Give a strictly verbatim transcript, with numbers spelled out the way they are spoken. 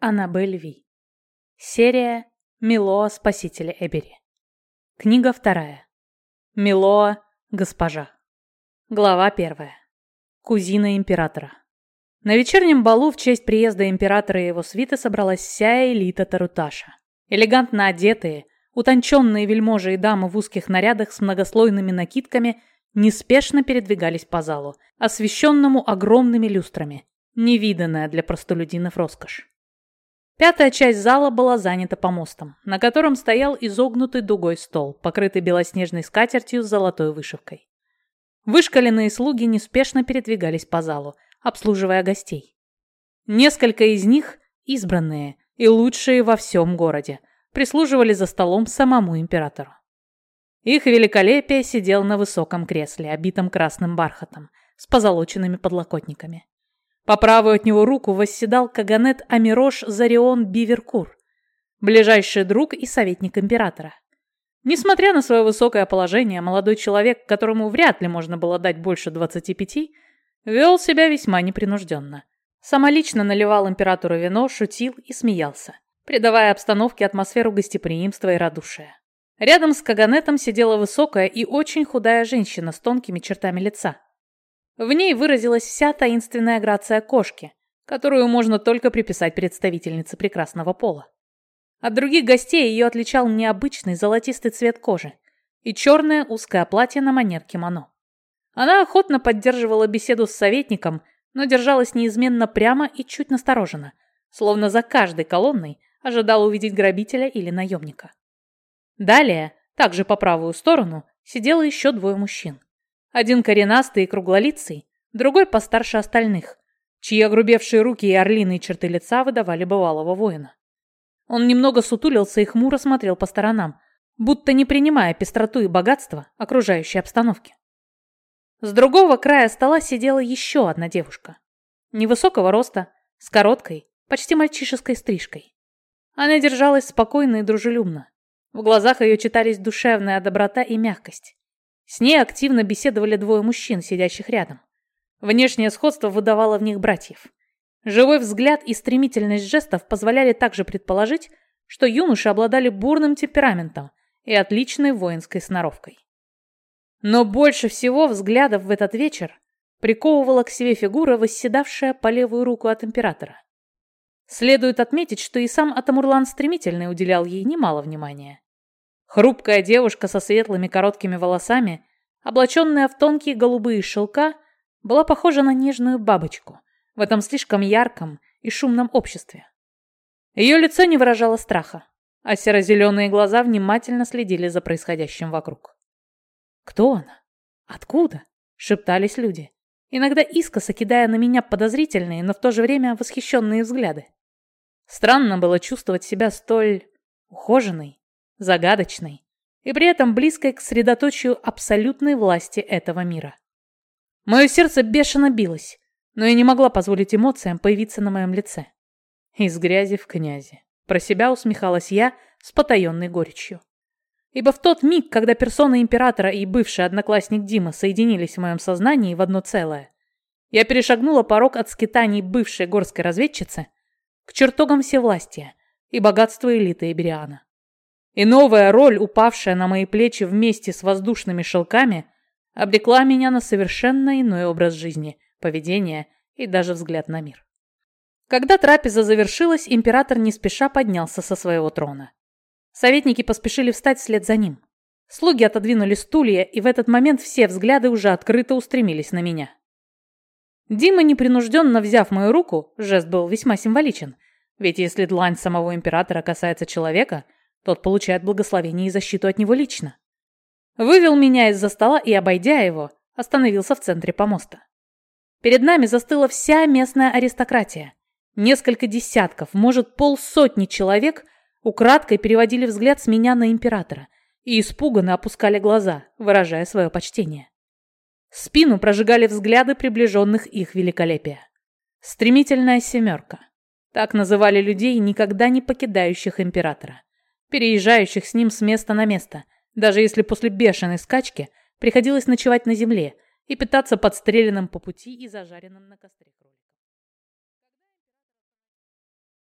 Аннабель Ви. Серия Милоа Спасителя Эбери. Книга вторая. Милоа Госпожа. Глава первая. Кузина императора. На вечернем балу в честь приезда императора и его свиты собралась вся элита Таруташа. Элегантно одетые, утонченные вельможи и дамы в узких нарядах с многослойными накидками неспешно передвигались по залу, освещенному огромными люстрами, невиданная для простолюдинов роскошь. Пятая часть зала была занята помостом, на котором стоял изогнутый дугой стол, покрытый белоснежной скатертью с золотой вышивкой. Вышкаленные слуги неспешно передвигались по залу, обслуживая гостей. Несколько из них, избранные и лучшие во всем городе, прислуживали за столом самому императору. Их великолепие сидел на высоком кресле, обитом красным бархатом, с позолоченными подлокотниками. По правую от него руку восседал Каганет Амирош Зарион Биверкур, ближайший друг и советник императора. Несмотря на свое высокое положение, молодой человек, которому вряд ли можно было дать больше двадцати пяти, вел себя весьма непринужденно. Самолично наливал императору вино, шутил и смеялся, придавая обстановке атмосферу гостеприимства и радушия. Рядом с Каганетом сидела высокая и очень худая женщина с тонкими чертами лица. В ней выразилась вся таинственная грация кошки, которую можно только приписать представительнице прекрасного пола. От других гостей ее отличал необычный золотистый цвет кожи и черное узкое платье на манер кимоно. Она охотно поддерживала беседу с советником, но держалась неизменно прямо и чуть настороженно, словно за каждой колонной ожидала увидеть грабителя или наемника. Далее, также по правую сторону, сидело еще двое мужчин. Один коренастый и круглолицый, другой постарше остальных, чьи огрубевшие руки и орлиные черты лица выдавали бывалого воина. Он немного сутулился и хмуро смотрел по сторонам, будто не принимая пестроту и богатство окружающей обстановки. С другого края стола сидела еще одна девушка. Невысокого роста, с короткой, почти мальчишеской стрижкой. Она держалась спокойно и дружелюбно. В глазах ее читались душевная доброта и мягкость. С ней активно беседовали двое мужчин, сидящих рядом. Внешнее сходство выдавало в них братьев. Живой взгляд и стремительность жестов позволяли также предположить, что юноши обладали бурным темпераментом и отличной воинской сноровкой. Но больше всего взглядов в этот вечер приковывала к себе фигура, восседавшая по левую руку от императора. Следует отметить, что и сам Атамурлан Стремительный уделял ей немало внимания. Хрупкая девушка со светлыми короткими волосами, облаченная в тонкие голубые шелка, была похожа на нежную бабочку в этом слишком ярком и шумном обществе. Ее лицо не выражало страха, а серо-зеленые глаза внимательно следили за происходящим вокруг. «Кто она? Откуда?» — шептались люди, иногда искоса кидая на меня подозрительные, но в то же время восхищенные взгляды. Странно было чувствовать себя столь ухоженной, загадочной и при этом близкой к средоточию абсолютной власти этого мира. Мое сердце бешено билось, но я не могла позволить эмоциям появиться на моем лице. Из грязи в князи. Про себя усмехалась я с потаенной горечью. Ибо в тот миг, когда персона императора и бывший одноклассник Дима соединились в моем сознании в одно целое, я перешагнула порог от скитаний бывшей горской разведчицы к чертогам всевластия и богатству элиты Эбериана. И новая роль, упавшая на мои плечи вместе с воздушными шелками, обрекла меня на совершенно иной образ жизни, поведение и даже взгляд на мир. Когда трапеза завершилась, император не спеша поднялся со своего трона. Советники поспешили встать вслед за ним. Слуги отодвинули стулья, и в этот момент все взгляды уже открыто устремились на меня. Дима, непринужденно взяв мою руку, жест был весьма символичен, ведь если длань самого императора касается человека, тот получает благословение и защиту от него лично. Вывел меня из-за стола и, обойдя его, остановился в центре помоста. Перед нами застыла вся местная аристократия. Несколько десятков, может, полсотни человек украдкой переводили взгляд с меня на императора и испуганно опускали глаза, выражая свое почтение. Спину прожигали взгляды приближенных их великолепия. Стремительная семерка. Так называли людей, никогда не покидающих императора, переезжающих с ним с места на место, даже если после бешеной скачки приходилось ночевать на земле и питаться подстреленным по пути и зажаренным на костре кроликом.